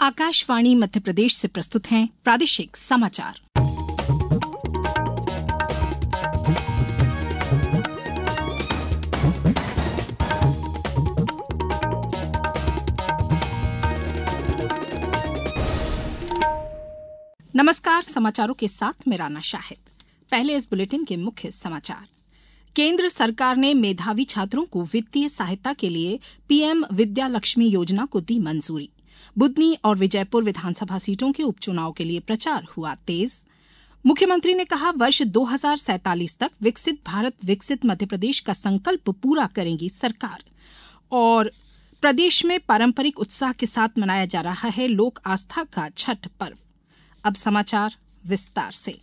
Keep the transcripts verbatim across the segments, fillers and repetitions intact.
आकाशवाणी मध्य प्रदेश से प्रस्तुत हैं प्रादेशिक समाचार। नमस्कार, समाचारों के साथ मैं राना शाहिद। पहले इस बुलेटिन के मुख्य समाचार। केंद्र सरकार ने मेधावी छात्रों को वित्तीय सहायता के लिए पीएम विद्या लक्ष्मी योजना को दी मंजूरी। बुधनी और विजयपुर विधानसभा सीटों के उपचुनाव के लिए प्रचार हुआ तेज। मुख्यमंत्री ने कहा, वर्ष दो हज़ार सैंतालीस तक विकसित भारत विकसित मध्यप्रदेश का संकल्प पूरा करेंगी सरकार। और प्रदेश में पारंपरिक उत्साह के साथ मनाया जा रहा है लोक आस्था का छठ पर्व। अब समाचार विस्तार से।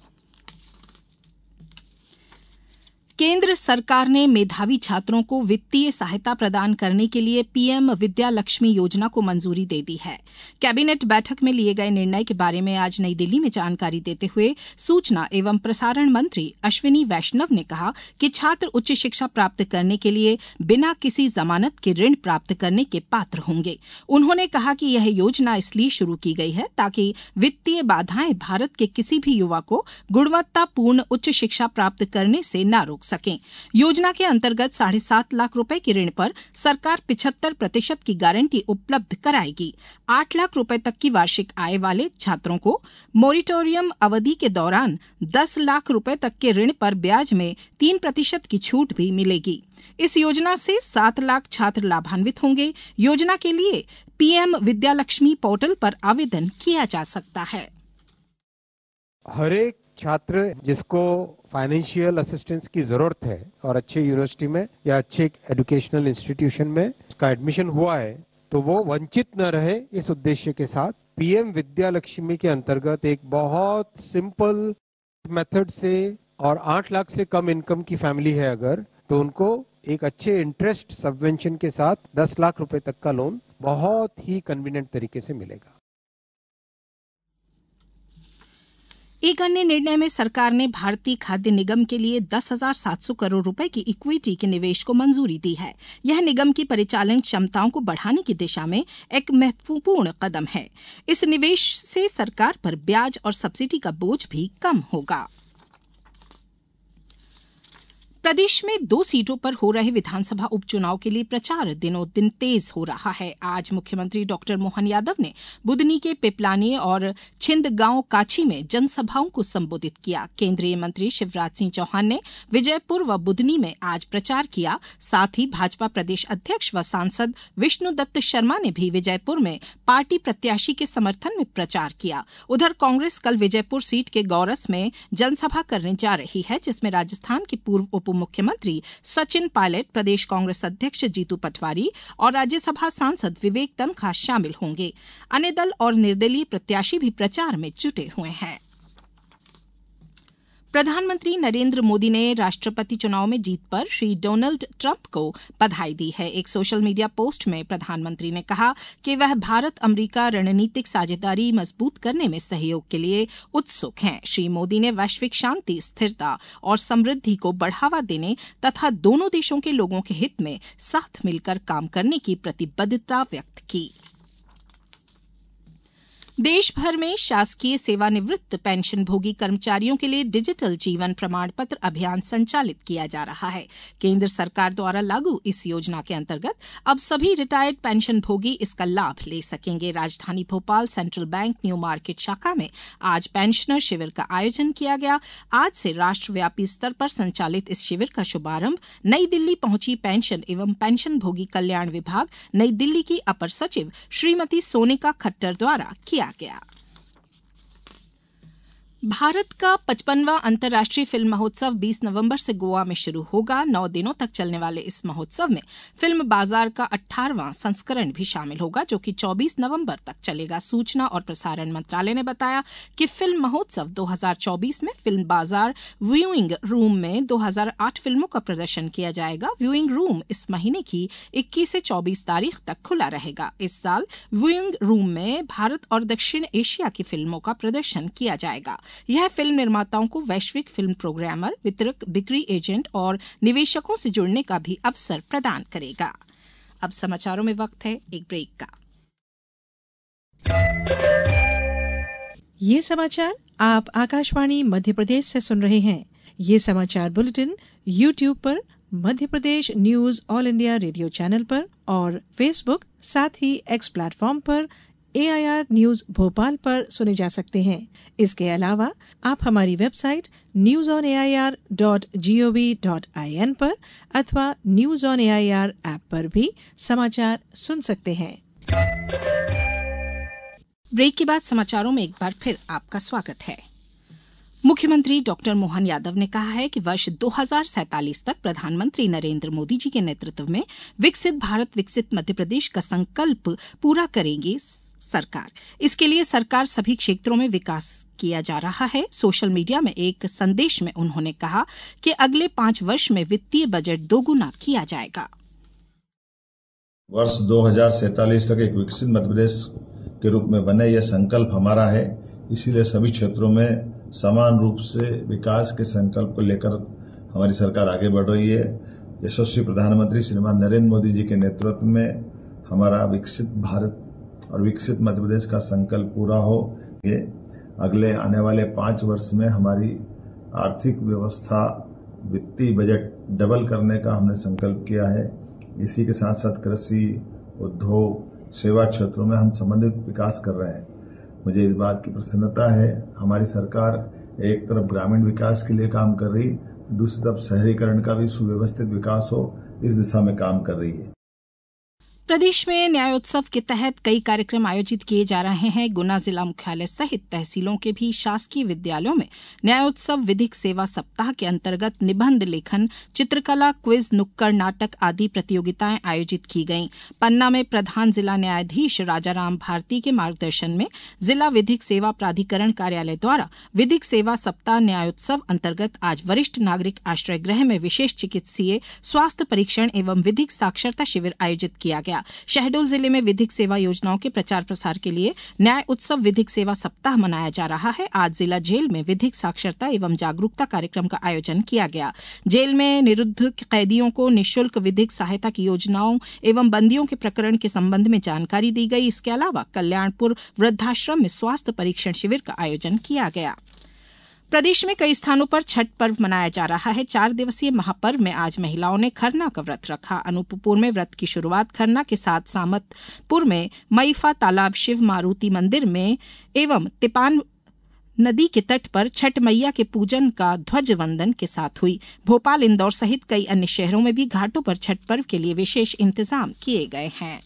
केंद्र सरकार ने मेधावी छात्रों को वित्तीय सहायता प्रदान करने के लिए पीएम विद्या लक्ष्मी योजना को मंजूरी दे दी है। कैबिनेट बैठक में लिए गए निर्णय के बारे में आज नई दिल्ली में जानकारी देते हुए सूचना एवं प्रसारण मंत्री अश्विनी वैष्णव ने कहा कि छात्र उच्च शिक्षा प्राप्त करने के लिए बिना किसी जमानत के ऋण प्राप्त करने के पात्र होंगे। उन्होंने कहा कि यह योजना इसलिए शुरू की गई है ताकि वित्तीय बाधाएं भारत के किसी भी युवा को गुणवत्तापूर्ण उच्च शिक्षा प्राप्त करने से न रोक सकें। योजना के अंतर्गत साढ़े सात लाख रुपए के ऋण पर सरकार पिछहत्तर प्रतिशत की गारंटी उपलब्ध कराएगी। आठ लाख रुपए तक की वार्षिक आय वाले छात्रों को मोरिटोरियम अवधि के दौरान दस लाख रुपए तक के ऋण पर ब्याज में तीन प्रतिशत की छूट भी मिलेगी। इस योजना से सात लाख छात्र लाभान्वित होंगे। योजना के लिए पीएम विद्या लक्ष्मी पोर्टल पर आवेदन किया जा सकता है। हर एक छात्र जिसको फाइनेंशियल असिस्टेंस की जरूरत है और अच्छे यूनिवर्सिटी में या अच्छे एजुकेशनल इंस्टीट्यूशन में उसका एडमिशन हुआ है तो वो वंचित न रहे, इस उद्देश्य के साथ पीएम विद्या लक्ष्मी के अंतर्गत एक बहुत सिंपल मेथड से और आठ लाख से कम इनकम की फैमिली है अगर, तो उनको एक अच्छे इंटरेस्ट सबवेंशन के साथ दस लाख रुपए तक का लोन बहुत ही कन्वीनियंट तरीके से मिलेगा। एक अन्य निर्णय में सरकार ने भारतीय खाद्य निगम के लिए दस हज़ार सात सौ करोड़ रुपए की इक्विटी के निवेश को मंजूरी दी है। यह निगम की परिचालन क्षमताओं को बढ़ाने की दिशा में एक महत्वपूर्ण कदम है। इस निवेश से सरकार पर ब्याज और सब्सिडी का बोझ भी कम होगा। प्रदेश में दो सीटों पर हो रहे विधानसभा उपचुनाव के लिए प्रचार दिनों दिन तेज हो रहा है। आज मुख्यमंत्री डॉक्टर मोहन यादव ने बुधनी के पिपलानी और छिंदगांव काछी में जनसभाओं को संबोधित किया। केंद्रीय मंत्री शिवराज सिंह चौहान ने विजयपुर व बुधनी में आज प्रचार किया। साथ ही भाजपा प्रदेश अध्यक्ष व सांसद विष्णुदत्त शर्मा ने भी विजयपुर में पार्टी प्रत्याशी के समर्थन में प्रचार किया। उधर कांग्रेस कल विजयपुर सीट के गौरस में जनसभा करने जा रही है, जिसमें राजस्थान के पूर्व उप मुख्यमंत्री सचिन पायलट, प्रदेश कांग्रेस अध्यक्ष जीतू पटवारी और राज्यसभा सांसद विवेक तन्खा शामिल होंगे। अन्य दल और निर्दलीय प्रत्याशी भी प्रचार में जुटे हुए हैं। प्रधानमंत्री नरेंद्र मोदी ने राष्ट्रपति चुनाव में जीत पर श्री डोनाल्ड ट्रंप को बधाई दी है। एक सोशल मीडिया पोस्ट में प्रधानमंत्री ने कहा कि वह भारत अमेरिका रणनीतिक साझेदारी मजबूत करने में सहयोग के लिए उत्सुक हैं। श्री मोदी ने वैश्विक शांति, स्थिरता और समृद्धि को बढ़ावा देने तथा दोनों देशों के लोगों के हित में साथ मिलकर काम करने की प्रतिबद्धता व्यक्त की। देश भर में शासकीय सेवानिवृत्त पेंशनभोगी कर्मचारियों के लिए डिजिटल जीवन प्रमाण पत्र अभियान संचालित किया जा रहा है। केंद्र सरकार द्वारा लागू इस योजना के अंतर्गत अब सभी रिटायर्ड पेंशनभोगी इसका लाभ ले सकेंगे। राजधानी Bhopal Central Bank new market शाखा में आज पेंशनर शिविर का आयोजन किया गया। आज से राष्ट्रव्यापी स्तर पर संचालित इस शिविर का शुभारंभ नई दिल्ली पहुंची पेंशन एवं पेंशनभोगी कल्याण विभाग नई दिल्ली की अपर सचिव श्रीमती सोनिका खट्टर द्वारा किया गया। भारत का पचपनवां अंतर्राष्ट्रीय फिल्म महोत्सव बीस नवंबर से गोवा में शुरू होगा। नौ दिनों तक चलने वाले इस महोत्सव में फिल्म बाजार का अठारहवां संस्करण भी शामिल होगा, जो कि चौबीस नवंबर तक चलेगा। सूचना और प्रसारण मंत्रालय ने बताया कि फिल्म महोत्सव दो हज़ार चौबीस में फिल्म बाजार व्यूइंग रूम में दो हज़ार आठ फिल्मों का प्रदर्शन किया जाएगा। व्यूइंग रूम इस महीने की इक्कीस से चौबीस तारीख तक खुला रहेगा। इस साल व्यूइंग रूम में भारत और दक्षिण एशिया की फिल्मों का प्रदर्शन किया जाएगा। यह फिल्म निर्माताओं को वैश्विक फिल्म प्रोग्रामर, वितरक, बिक्री एजेंट और निवेशकों से जुड़ने का भी अवसर प्रदान करेगा। अब समाचारों में वक्त है एक ब्रेक का। ये समाचार आप आकाशवाणी मध्य प्रदेश से सुन रहे हैं। ये समाचार बुलेटिन यूट्यूब पर Madhya Pradesh news All India Radio channel पर और फेसबुक साथ ही एक्स प्लेटफॉर्म पर A I R news Bhopal पर सुने जा सकते हैं। इसके अलावा आप हमारी website news on A I R dot G O V dot I N पर अथवा news on A I R app पर भी समाचार सुन सकते हैं। ब्रेक के बाद समाचारों में एक बार फिर आपका स्वागत है। मुख्यमंत्री डॉक्टर मोहन यादव ने कहा है कि वर्ष दो हज़ार सैंतालीस तक प्रधानमंत्री नरेंद्र मोदी जी के नेतृत्व में विकसित भारत विकसित मध्य प्रदेश का संकल्प पूरा करेगी सरकार। इसके लिए सरकार सभी क्षेत्रों में विकास किया जा रहा है। सोशल मीडिया में एक संदेश में उन्होंने कहा कि अगले पांच वर्ष में वित्तीय बजट दोगुना किया जाएगा। वर्ष दो हज़ार सैंतालीस तक एक विकसित मध्य प्रदेश के रूप में बने, यह संकल्प हमारा है। इसीलिए सभी क्षेत्रों में समान रूप से विकास के संकल्प को लेकर हमारी सरकार आगे बढ़ रही है। यशस्वी प्रधानमंत्री श्रीमान नरेंद्र मोदी जी के नेतृत्व में हमारा विकसित भारत और विकसित मध्य प्रदेश का संकल्प पूरा हो। ये अगले आने वाले पांच वर्ष में हमारी आर्थिक व्यवस्था वित्तीय बजट डबल करने का हमने संकल्प किया है। इसी के साथ साथ कृषि, उद्योग, सेवा क्षेत्रों में हम समन्वित विकास कर रहे हैं। मुझे इस बात की प्रसन्नता है, हमारी सरकार एक तरफ ग्रामीण विकास के लिए काम कर रही, दूसरी तरफ शहरीकरण का भी सुव्यवस्थित विकास हो, इस दिशा में काम कर रही है। प्रदेश में न्यायोत्सव के तहत कई कार्यक्रम आयोजित किए जा रहे हैं। गुना जिला मुख्यालय सहित तहसीलों के भी शासकीय विद्यालयों में न्यायोत्सव विधिक सेवा सप्ताह के अंतर्गत निबंध लेखन, चित्रकला, क्विज, नुक्कड़ नाटक आदि प्रतियोगिताएं आयोजित की गईं। पन्ना में प्रधान जिला न्यायाधीश राजाराम भारती के मार्गदर्शन में जिला विधिक सेवा प्राधिकरण कार्यालय द्वारा विधिक सेवा सप्ताह न्यायोत्सव अंतर्गत आज वरिष्ठ नागरिक आश्रय गृह में विशेष चिकित्सीय स्वास्थ्य परीक्षण एवं विधिक साक्षरता शिविर आयोजित किया गया। शहडोल जिले में विधिक सेवा योजनाओं के प्रचार प्रसार के लिए न्याय उत्सव विधिक सेवा सप्ताह मनाया जा रहा है। आज जिला जेल में विधिक साक्षरता एवं जागरूकता कार्यक्रम का आयोजन किया गया। जेल में निरुद्ध कैदियों को निःशुल्क विधिक सहायता की योजनाओं एवं बंदियों के प्रकरण के संबंध में जानकारी दी गई। इसके अलावा कल्याणपुर वृद्धाश्रम में स्वास्थ्य परीक्षण शिविर का आयोजन किया गया। प्रदेश में कई स्थानों पर छठ पर्व मनाया जा रहा है। चार दिवसीय महापर्व में आज महिलाओं ने खरना का व्रत रखा। अनूपपुर में व्रत की शुरुआत खरना के साथ सामतपुर में मईफा तालाब शिव मारुति मंदिर में एवं तिपान नदी के तट पर छठ मैया के पूजन का ध्वज वंदन के साथ हुई। भोपाल, इंदौर सहित कई अन्य शहरों में भी घाटों पर छठ पर्व के लिए विशेष इंतजाम किए गए हैं।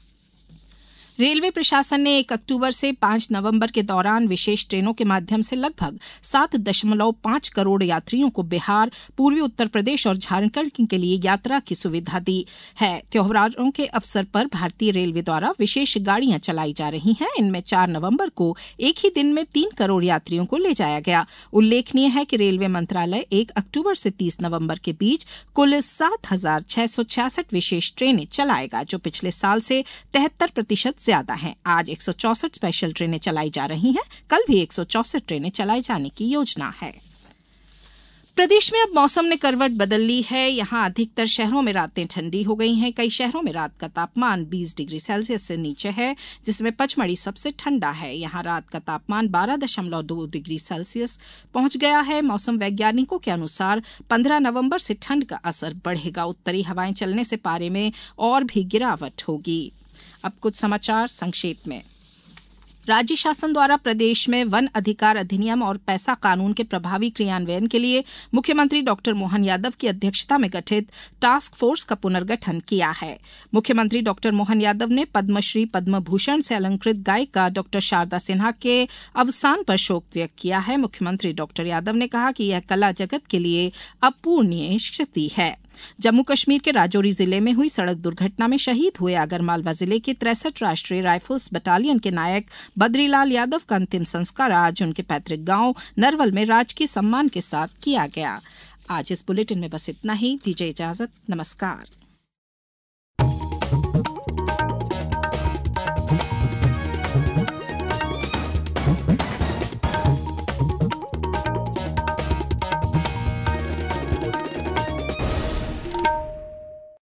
रेलवे प्रशासन ने एक अक्टूबर से पांच नवंबर के दौरान विशेष ट्रेनों के माध्यम से लगभग सात दशमलव पांच करोड़ यात्रियों को बिहार, पूर्वी उत्तर प्रदेश और झारखंड के लिए यात्रा की सुविधा दी है। त्योहारों के अवसर पर भारतीय रेलवे द्वारा विशेष गाड़ियां चलाई जा रही हैं। इनमें चार नवंबर को एक ही दिन में तीन करोड़ यात्रियों को ले जाया गया। उल्लेखनीय है कि रेलवे मंत्रालय एक अक्टूबर से तीस नवंबर के बीच कुल सात हजार छह सौ छियासठ विशेष ट्रेनें चलाएगा, जो पिछले साल से तिहत्तर प्रतिशत ज्यादा है। आज एक सौ चौसठ स्पेशल ट्रेनें चलाई जा रही हैं। कल भी एक सौ चौसठ ट्रेनें चलाए जाने की योजना है। प्रदेश में अब मौसम ने करवट बदल ली है। यहाँ अधिकतर शहरों में रातें ठंडी हो गई हैं। कई शहरों में रात का तापमान बीस डिग्री सेल्सियस से नीचे है, जिसमें पचमढ़ी सबसे ठंडा है। यहाँ रात का तापमान बारह दशमलव दो डिग्री सेल्सियस पहुंच गया है। मौसम वैज्ञानिकों के अनुसार पंद्रह नवंबर से ठंड का असर बढ़ेगा। उत्तरी हवाएं चलने से पारे में और भी गिरावट होगी। अब कुछ समाचार संक्षेप में। राज्य शासन द्वारा प्रदेश में वन अधिकार अधिनियम और पैसा कानून के प्रभावी क्रियान्वयन के लिए मुख्यमंत्री डॉक्टर मोहन यादव की अध्यक्षता में गठित टास्क फोर्स का पुनर्गठन किया है। मुख्यमंत्री डॉक्टर मोहन यादव ने पद्मश्री पद्म भूषण से अलंकृत गायिका डॉक्टर शारदा सिन्हा के अवसान पर शोक व्यक्त किया है। मुख्यमंत्री डॉक्टर यादव ने कहा कि यह कला जगत के लिए अपूरणीय क्षति है। जम्मू कश्मीर के राजौरी जिले में हुई सड़क दुर्घटना में शहीद हुए आगरमालवा जिले के तिरसठ राष्ट्रीय राइफल्स बटालियन के नायक बद्रीलाल यादव का अंतिम संस्कार आज उनके पैतृक गांव नरवल में राजकीय सम्मान के साथ किया गया। आज इस बुलेटिन में बस इतना ही। दीजिए इजाजत। नमस्कार।